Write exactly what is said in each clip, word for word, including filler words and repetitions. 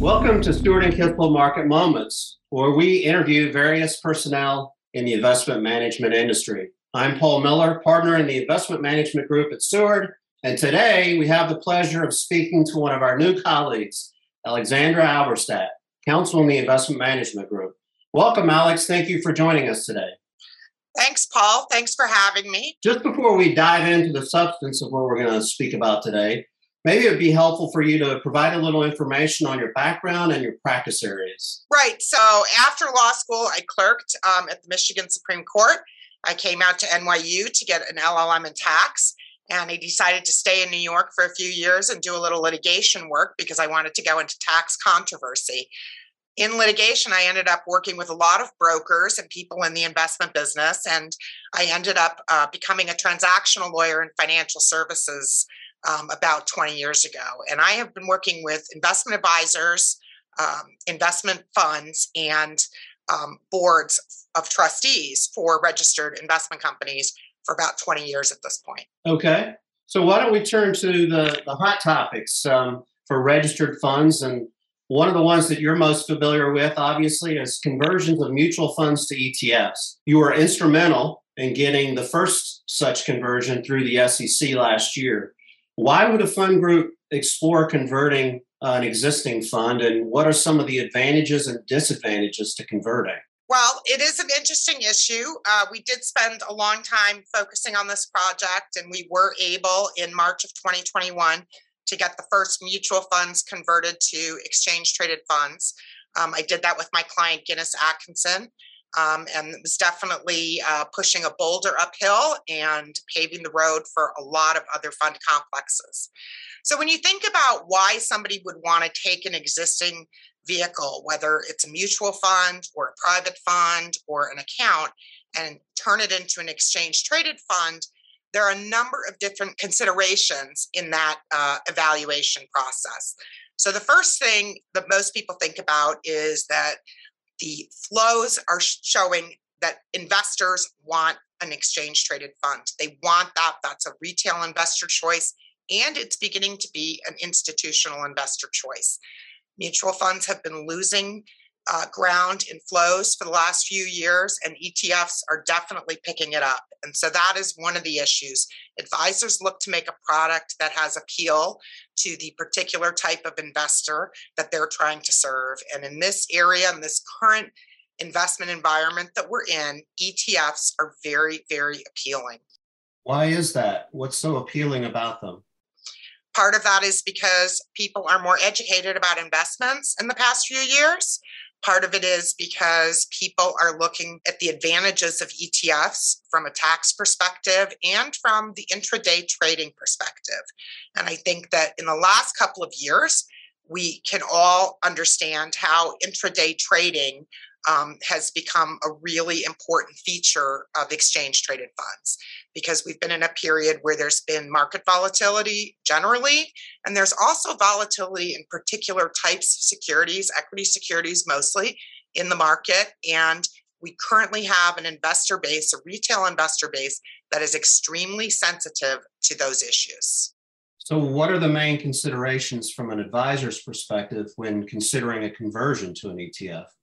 Welcome to Stewart and Kissel Market Moments, where we interview various personnel in the investment management industry. I'm Paul Miller, partner in the investment management group at Stewart, and today we have the pleasure of speaking to one of our new colleagues, Alexandra Alberstadt, counsel in the investment management group. Welcome, Alex. Thank you for joining us today. Thanks, Paul. Thanks for having me. Just before we dive into the substance of what we're going to speak about today, maybe it would be helpful for you to provide a little information on your background and your practice areas. Right. So after law school, I clerked um, at the Michigan Supreme Court. I came out to N Y U to get an L L M in tax, and I decided to stay in New York for a few years and do a little litigation work because I wanted to go into tax controversy. In litigation, I ended up working with a lot of brokers and people in the investment business, and I ended up uh, becoming a transactional lawyer in financial services Um, about twenty years ago. And I have been working with investment advisors, um, investment funds, and um, boards of trustees for registered investment companies for about twenty years at this point. Okay. So why don't we turn to the, the hot topics um, for registered funds. And one of the ones that you're most familiar with, obviously, is conversions of mutual funds to E T Fs. You were instrumental in getting the first such conversion through the S E C last year. Why would a fund group explore converting uh, an existing fund, and what are some of the advantages and disadvantages to converting? Well, it is an interesting issue. Uh, we did spend a long time focusing on this project, and we were able in March of twenty twenty-one to get the first mutual funds converted to exchange-traded funds. Um, I did that with my client, Guinness Atkinson. Um, and it was definitely uh, pushing a boulder uphill and paving the road for a lot of other fund complexes. So when you think about why somebody would want to take an existing vehicle, whether it's a mutual fund or a private fund or an account, and turn it into an exchange-traded fund, there are a number of different considerations in that uh, evaluation process. So the first thing that most people think about is that the flows are showing that investors want an exchange-traded fund. They want that. That's a retail investor choice, and it's beginning to be an institutional investor choice. Mutual funds have been losing uh, ground in flows for the last few years, and E T Fs are definitely picking it up. And so that is one of the issues. Advisors look to make a product that has appeal to the particular type of investor that they're trying to serve. And in this area, in this current investment environment that we're in, E T Fs are very, very appealing. Why is that? What's so appealing about them? Part of that is because people are more educated about investments in the past few years. Part of it is because people are looking at the advantages of E T Fs from a tax perspective and from the intraday trading perspective. And I think that in the last couple of years, we can all understand how intraday trading um, has become a really important feature of exchange-traded funds, because we've been in a period where there's been market volatility generally, and there's also volatility in particular types of securities, equity securities mostly, in the market. And we currently have an investor base, a retail investor base, that is extremely sensitive to those issues. So what are the main considerations from an advisor's perspective when considering a conversion to an E T F?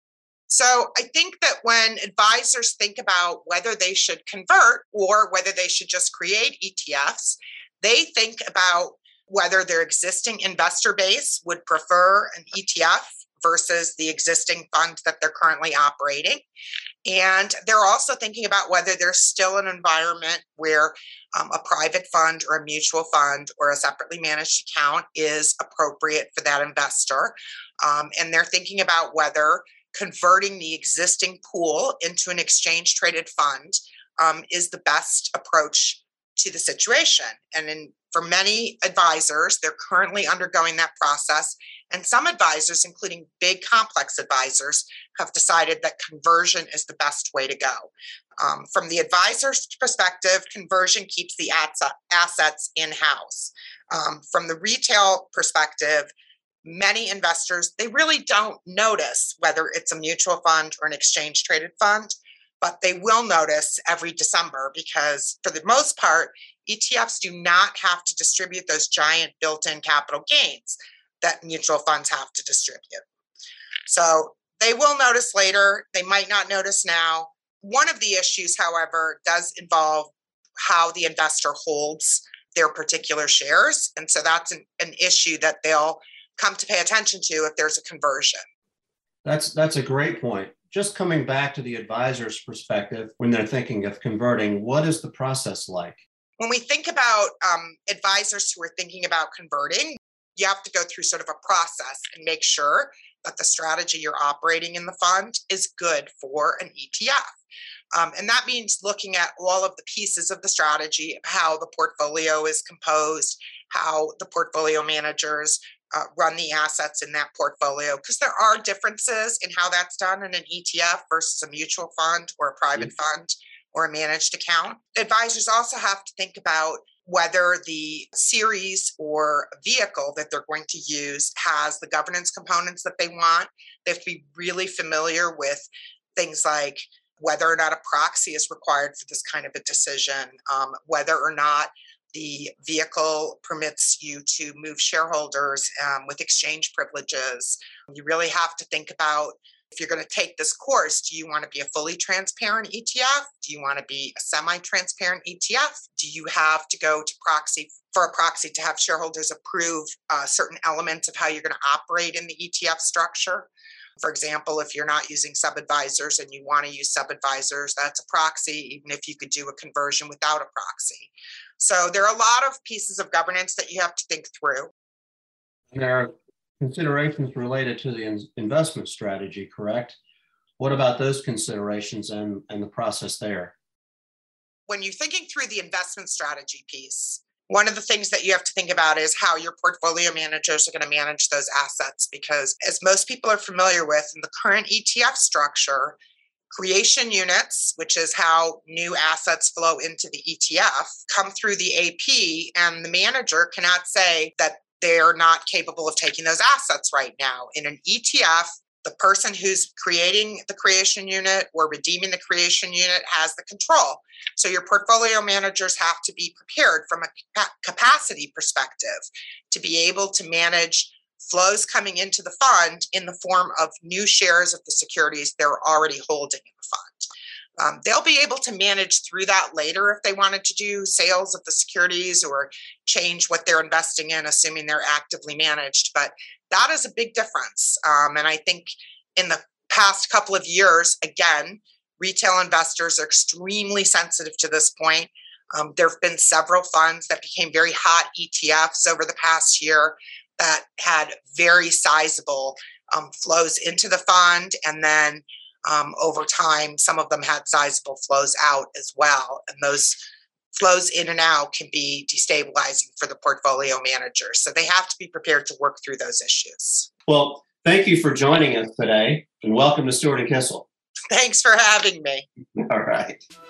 So I think that when advisors think about whether they should convert or whether they should just create E T Fs, they think about whether their existing investor base would prefer an E T F versus the existing fund that they're currently operating. And they're also thinking about whether there's still an environment where um, a private fund or a mutual fund or a separately managed account is appropriate for that investor. Um, and they're thinking about whether converting the existing pool into an exchange-traded fund um, is the best approach to the situation. And in, for many advisors, they're currently undergoing that process. And some advisors, including big complex advisors, have decided that conversion is the best way to go. Um, from the advisor's perspective, conversion keeps the assets in-house. Um, from the retail perspective, many investors, they really don't notice whether it's a mutual fund or an exchange traded fund, but they will notice every December because for the most part, E T Fs do not have to distribute those giant built-in capital gains. that mutual funds have to distribute. So they will notice later. They might not notice now. One of the issues, however, does involve how the investor holds their particular shares. And so that's an, an issue that they'll come to pay attention to if there's a conversion. That's that's a great point. Just coming back to the advisor's perspective, when they're thinking of converting, what is the process like? When we think about um, advisors who are thinking about converting, you have to go through sort of a process and make sure that the strategy you're operating in the fund is good for an E T F. Um, and that means looking at all of the pieces of the strategy, how the portfolio is composed, how the portfolio managers uh, run the assets in that portfolio, because there are differences in how that's done in an E T F versus a mutual fund or a private mm-hmm. fund or a managed account. Advisors also have to think about whether the series or vehicle that they're going to use has the governance components that they want. They have to be really familiar with things like whether or not a proxy is required for this kind of a decision, um, whether or not the vehicle permits you to move shareholders um, with exchange privileges. You really have to think about, if you're going to take this course, do you want to be a fully transparent E T F? Do you want to be a semi-transparent E T F? Do you have to go to proxy for a proxy to have shareholders approve uh, certain elements of how you're going to operate in the E T F structure? For example, if you're not using sub-advisors and you want to use sub-advisors, that's a proxy, even if you could do a conversion without a proxy. So there are a lot of pieces of governance that you have to think through. There are considerations related to the in- investment strategy, correct? What about those considerations and, and the process there? When you're thinking through the investment strategy piece, one of the things that you have to think about is how your portfolio managers are going to manage those assets, because as most people are familiar with, in the current E T F structure, creation units, which is how new assets flow into the E T F, come through the A P, and the manager cannot say that they're not capable of taking those assets right now. In an E T F, the person who's creating the creation unit or redeeming the creation unit has the control. So your portfolio managers have to be prepared from a capacity perspective to be able to manage flows coming into the fund in the form of new shares of the securities they're already holding in the fund. Um, they'll be able to manage through that later if they wanted to do sales of the securities or change what they're investing in, assuming they're actively managed. But that is a big difference. Um, and I think in the past couple of years, again, retail investors are extremely sensitive to this point. Um, there have been several funds that became very hot E T Fs over the past year that had very sizable um, flows into the fund. And then um, over time, some of them had sizable flows out as well. And those flows in and out can be destabilizing for the portfolio manager. So they have to be prepared to work through those issues. Well, thank you for joining us today, and welcome to Stewart and Kissel. Thanks for having me. All right.